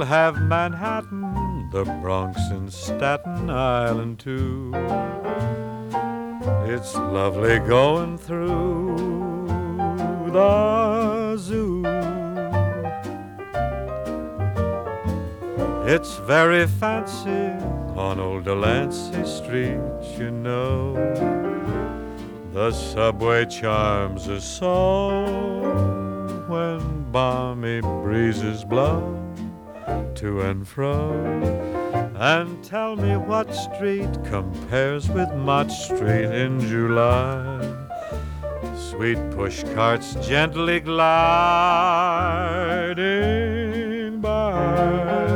have Manhattan, the Bronx and Staten Island too. It's lovely going through the zoo. It's very fancy on old Delancey Street, you know. The subway charms us so when balmy breezes blow to and fro. And tell me what street compares with Mott Street in July. Sweet push carts gently gliding by.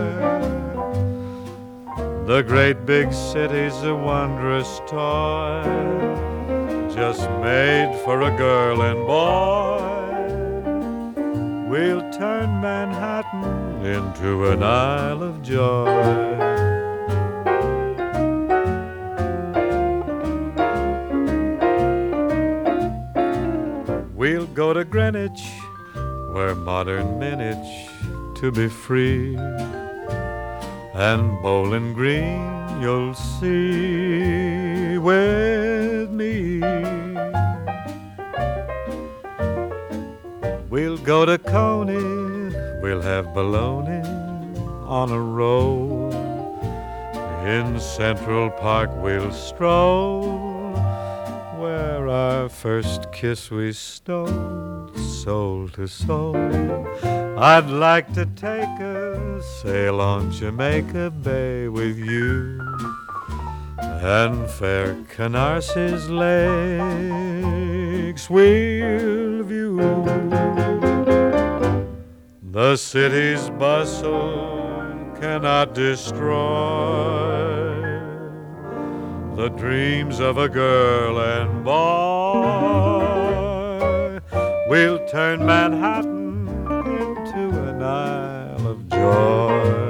The great big city's a wondrous toy, just made for a girl and boy. We'll turn Manhattan into an Isle of Joy. We'll go to Greenwich, where modern minutes to be free. And Bowling Green you'll see with me. We'll go to Coney, we'll have bologna on a roll. In Central Park we'll stroll, where our first kiss we stole, soul to soul. I'd like to take a sail on Jamaica Bay with you, and fair Canarsis lakes we'll view. The city's bustle cannot destroy the dreams of a girl and boy. We'll turn Manhattan into an Isle of Joy.